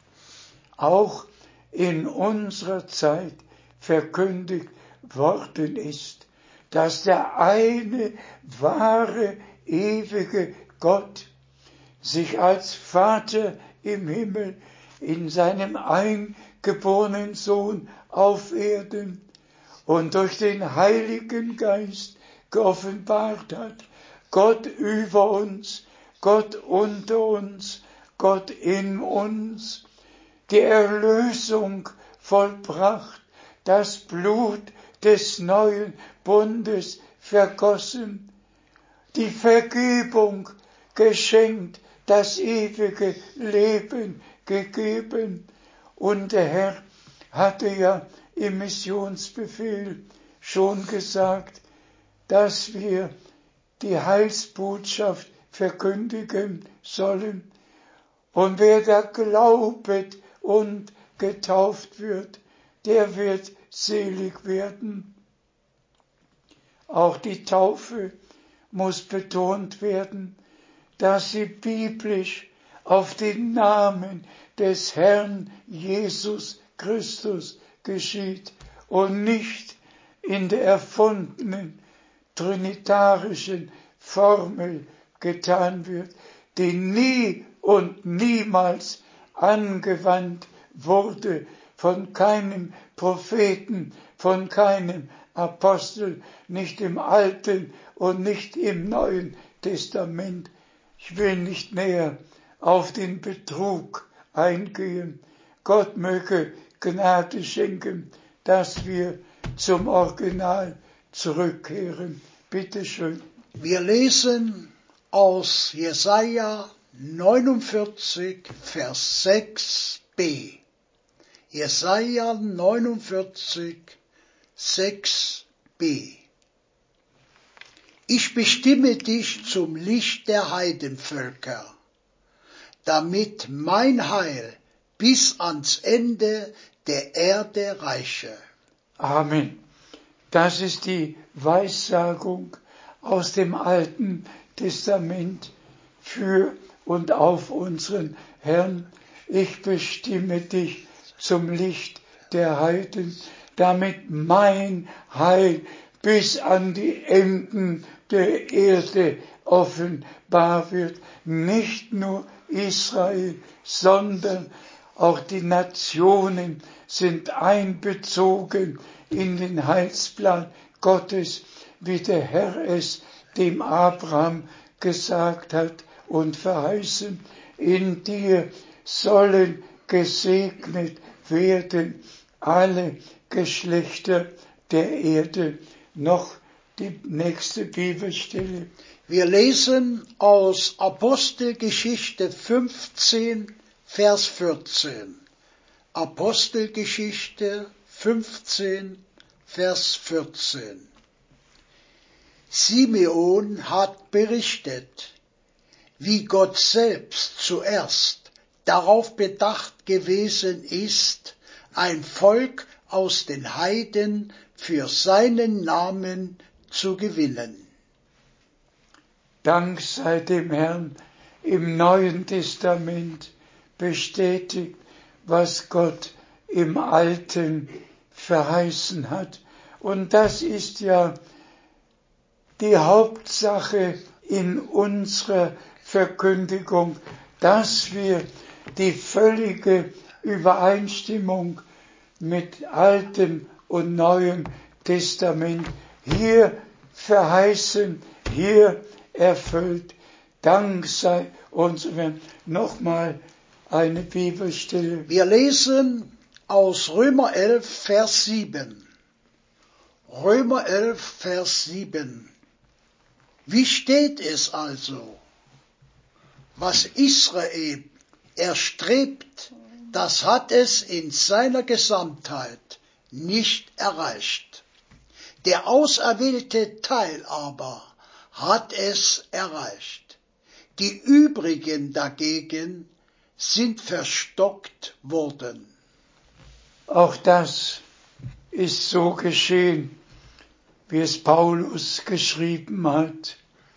auch in unserer Zeit verkündigt worden ist, dass der eine wahre, ewige Gott sich als Vater im Himmel in seinem eingeborenen Sohn auf Erden und durch den Heiligen Geist geoffenbart hat. Gott über uns, Gott unter uns, Gott in uns, die Erlösung vollbracht, das Blut des neuen Bundes vergossen, die Vergebung geschenkt, das ewige Leben gegeben. Und der Herr hatte ja im Missionsbefehl schon gesagt, dass wir die Heilsbotschaft verkündigen sollen. Und wer da glaubet und getauft wird, der wird selig werden. Auch die Taufe muss betont werden, dass sie biblisch auf den Namen des Herrn Jesus Christus geschieht und nicht in der erfundenen trinitarischen Formel getan wird, die nie und niemals angewandt wurde von keinem Propheten, von keinem Apostel, nicht im Alten und nicht im Neuen Testament. Ich will nicht näher auf den Betrug eingehen. Gott möge Gnade schenken, dass wir zum Original zurückkehren. Bitte schön. Wir lesen aus Jesaja neunundvierzig, Vers sechs b. Jesaja neunundvierzig, sechs b. Ich bestimme dich zum Licht der Heidenvölker, damit mein Heil bis ans Ende der Erde reiche. Amen. Das ist die Weissagung aus dem Alten Testament für und auf unseren Herrn. Ich bestimme dich zum Licht der Heiden, damit mein Heil bis an die Enden der Erde offenbar wird. Nicht nur Israel, sondern auch die Nationen sind einbezogen in den Heilsplan Gottes, wie der Herr es dem Abraham gesagt hat und verheißen. In dir sollen gesegnet werden alle Geschlechter der Erde. Noch die nächste Bibelstelle. Wir lesen aus Apostelgeschichte fünfzehn, Vers vierzehn. Apostelgeschichte fünfzehn, Vers vierzehn. Simeon hat berichtet, wie Gott selbst zuerst darauf bedacht gewesen ist, ein Volk aus den Heiden für seinen Namen zu gewinnen. Dank sei dem Herrn, im Neuen Testament bestätigt, was Gott im Alten verheißen hat. Und das ist ja die Hauptsache in unserer Verkündigung, dass wir die völlige Übereinstimmung mit Altem und Neuem Testament hier verheißen, hier erfüllt. Dank sei unserem. Nochmal eine Bibelstelle. Wir lesen aus Römer elf, Vers sieben. Römer elf, Vers sieben. Wie steht es also? Was Israel erstrebt, das hat es in seiner Gesamtheit nicht erreicht. Der auserwählte Teil aber hat es erreicht. Die übrigen dagegen sind verstockt worden. Auch das ist so geschehen, wie es Paulus geschrieben hat.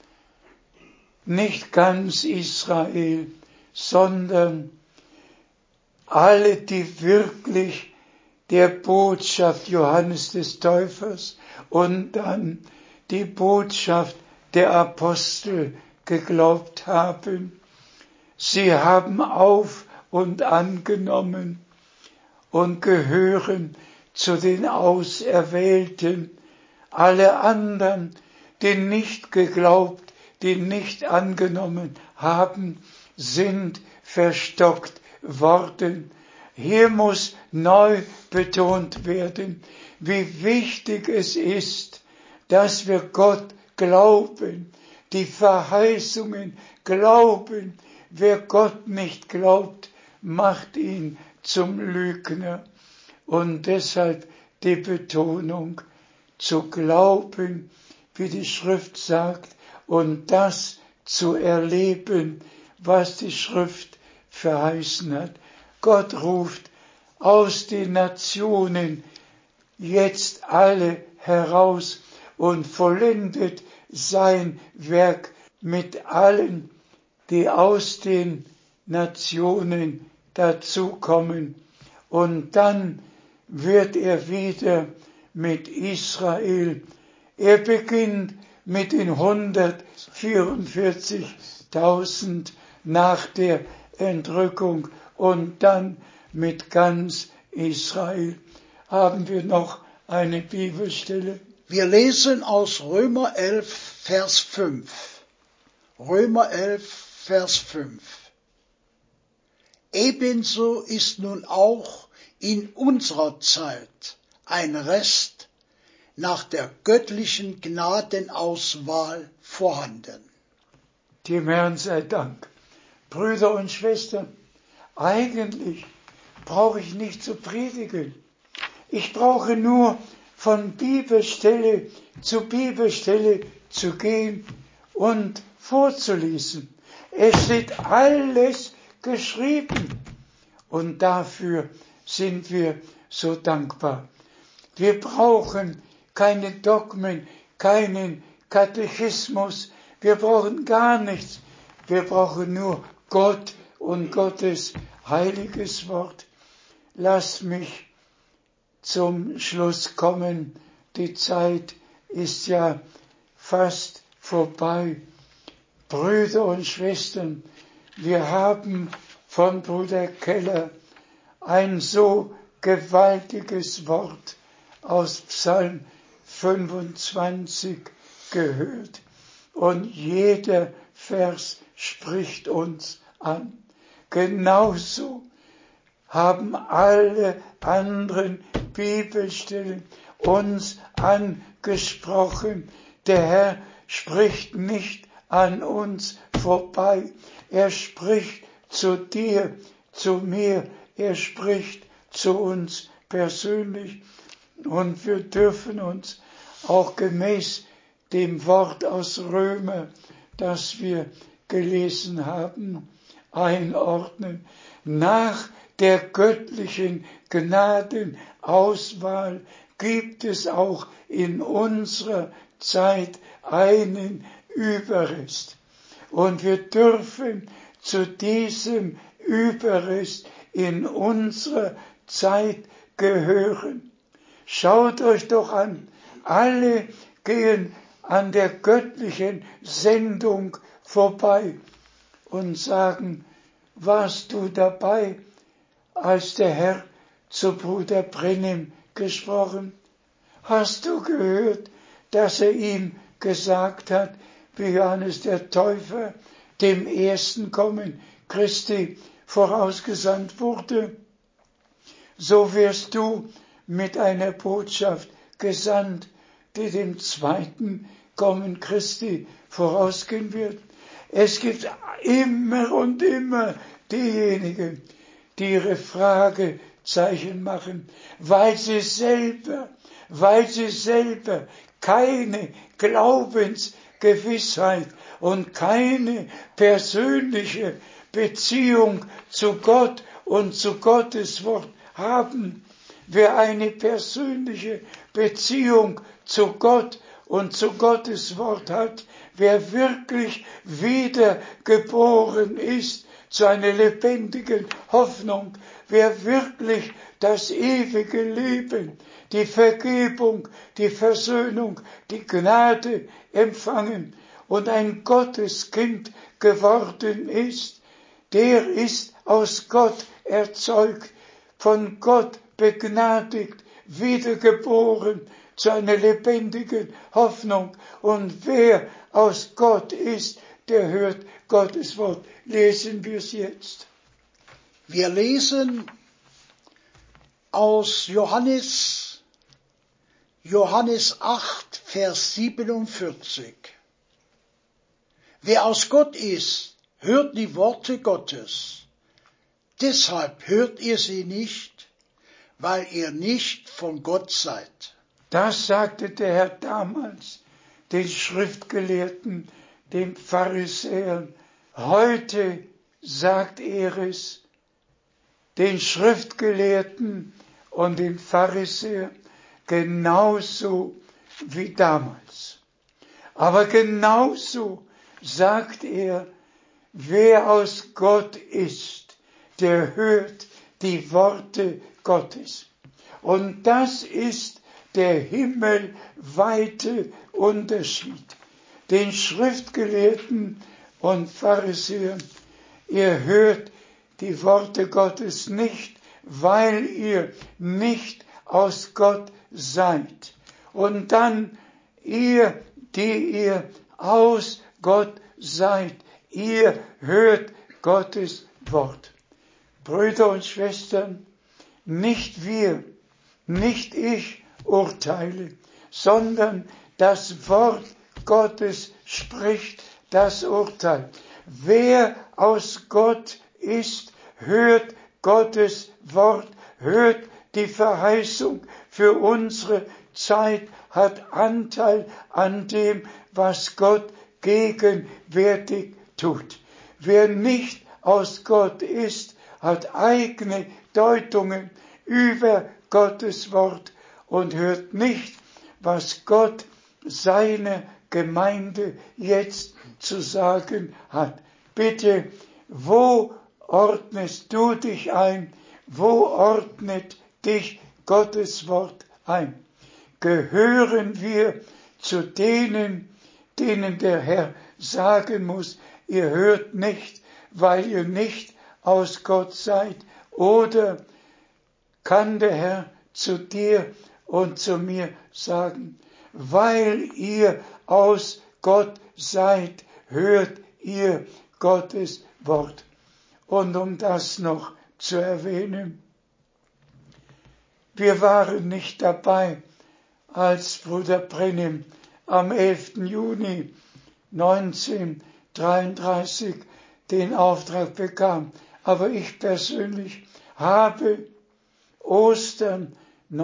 Nicht ganz Israel, sondern alle, die wirklich der Botschaft Johannes des Täufers und dann die Botschaft der Apostel geglaubt haben. Sie haben auf und angenommen und gehören zu den Auserwählten. Alle anderen, die nicht geglaubt, die nicht angenommen haben, sind verstockt worden. Hier muss neu betont werden, wie wichtig es ist, dass wir Gott glauben, die Verheißungen glauben. Wer Gott nicht glaubt, macht ihn zum Lügner. Und deshalb die Betonung, zu glauben, wie die Schrift sagt, und das zu erleben, was die Schrift verheißen hat. Gott ruft aus den Nationen jetzt alle heraus und vollendet sein Werk mit allen, die aus den Nationen dazukommen. Und dann wird er wieder mit Israel. Er beginnt mit den hundertvierundvierzigtausend nach der Entrückung und dann mit ganz Israel. Haben wir noch eine Bibelstelle? Wir lesen aus Römer elf, Vers fünf. Römer elf, Vers fünf. Ebenso ist nun auch in unserer Zeit ein Rest nach der göttlichen Gnadenauswahl vorhanden. Dem Herrn sei Dank. Brüder und Schwestern, eigentlich brauche ich nicht zu predigen. Ich brauche nur von Bibelstelle zu Bibelstelle zu gehen und vorzulesen. Es steht alles geschrieben und dafür sind wir so dankbar. Wir brauchen keine Dogmen, keinen Katechismus, wir brauchen gar nichts. Wir brauchen nur Gott und Gottes heiliges Wort. Lasst mich zum Schluss kommen. Die Zeit ist ja fast vorbei. Brüder und Schwestern, wir haben von Bruder Keller ein so gewaltiges Wort aus Psalm fünfundzwanzig gehört. Und jeder Vers spricht uns an. Genauso haben alle anderen Bibelstellen uns angesprochen. Der Herr spricht nicht an uns vorbei. Er spricht zu dir, zu mir. Er spricht zu uns persönlich. Und wir dürfen uns auch gemäß dem Wort aus Römer, das wir gelesen haben, einordnen. Nach der göttlichen Gnadenauswahl gibt es auch in unserer Zeit einen Überrest. Und wir dürfen zu diesem Überrest in unserer Zeit gehören. Schaut euch doch an, alle gehen an der göttlichen Sendung vorbei und sagen, warst du dabei, als der Herr zu Bruder Brennim gesprochen? Hast du gehört, dass er ihm gesagt hat, wie Johannes der Täufer dem ersten Kommen Christi vorausgesandt wurde? So wirst du mit einer Botschaft gesandt, die dem zweiten Kommen Christi vorausgehen wird. Es gibt immer und immer diejenigen, die ihre Fragezeichen machen, weil sie selber, weil sie selber keine Glaubensgewissheit und keine persönliche Beziehung zu Gott und zu Gottes Wort haben. Wer eine persönliche Beziehung zu Gott und zu Gottes Wort hat, wer wirklich wiedergeboren ist zu einer lebendigen Hoffnung, wer wirklich das ewige Leben, die Vergebung, die Versöhnung, die Gnade empfangen und ein Gotteskind geworden ist, der ist aus Gott erzeugt, von Gott begnadigt, wiedergeboren zu einer lebendigen Hoffnung. Und wer aus Gott ist, der hört Gottes Wort. Lesen wir es jetzt. Wir lesen aus Johannes, Johannes acht, Vers siebenundvierzig. Wer aus Gott ist, hört die Worte Gottes. Deshalb hört ihr sie nicht, weil ihr nicht von Gott seid. Das sagte der Herr damals den Schriftgelehrten, den Pharisäern. Heute sagt er es den Schriftgelehrten und den Pharisäern genauso wie damals. Aber genauso sagt er, wer aus Gott ist, der hört die Worte Gottes. Und das ist der himmelweite Unterschied. Den Schriftgelehrten und Pharisäern, ihr hört die Worte Gottes nicht, weil ihr nicht aus Gott seid. Und dann ihr, die ihr aus Gott seid, ihr hört Gottes Wort. Brüder und Schwestern, nicht wir, nicht ich urteile, sondern das Wort Gottes spricht das Urteil. Wer aus Gott ist, hört Gottes Wort, hört die Verheißung für unsere Zeit, hat Anteil an dem, was Gott gegenwärtig tut. Wer nicht aus Gott ist, hat eigene Deutungen über Gottes Wort und hört nicht, was Gott seiner Gemeinde jetzt zu sagen hat. Bitte, wo ordnest du dich ein? Wo ordnet dich Gottes Wort ein? Gehören wir zu denen, denen der Herr sagen muss, ihr hört nicht, weil ihr nicht aus Gott seid? Oder kann der Herr zu dir und zu mir sagen, weil ihr aus Gott seid, hört ihr Gottes Wort? Und um das noch zu erwähnen, wir waren nicht dabei, als Bruder Brennim am elften Juni neunzehnhundertdreiunddreißig den Auftrag bekam. Aber ich persönlich habe Ostern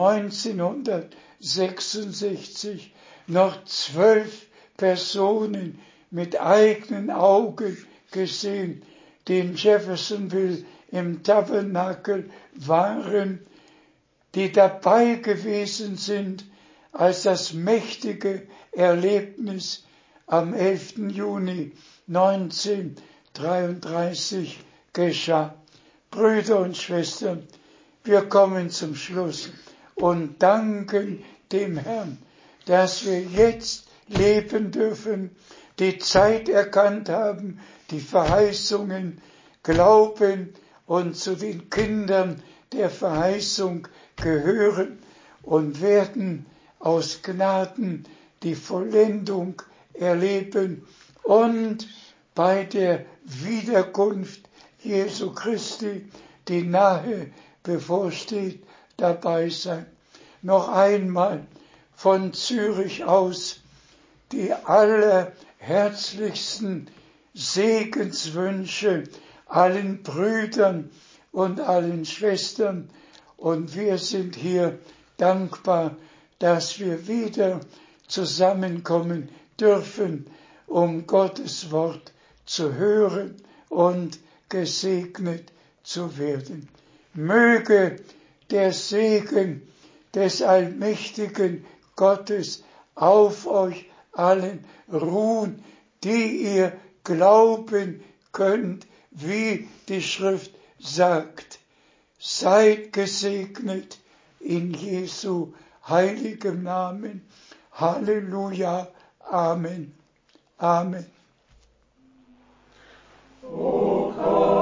neunzehnhundertsechsundsechzig noch zwölf Personen mit eigenen Augen gesehen, die in Jeffersonville im Tabernakel waren, die dabei gewesen sind, als das mächtige Erlebnis am elften Juni neunzehnhundertdreiunddreißig geschah. Brüder und Schwestern, wir kommen zum Schluss und danken dem Herrn, dass wir jetzt leben dürfen, die Zeit erkannt haben, die Verheißungen glauben und zu den Kindern der Verheißung gehören und werden aus Gnaden die Vollendung erleben und bei der Wiederkunft Jesu Christi, die nahe bevorsteht, dabei sein. Noch einmal von Zürich aus die allerherzlichsten Segenswünsche allen Brüdern und allen Schwestern. Und wir sind hier dankbar, dass wir wieder zusammenkommen dürfen, um Gottes Wort zu hören und gesegnet zu werden. Möge der Segen des allmächtigen Gottes auf euch allen ruhen, die ihr glauben könnt, wie die Schrift sagt. Seid gesegnet in Jesu heiligem Namen. Halleluja. Amen. Amen. O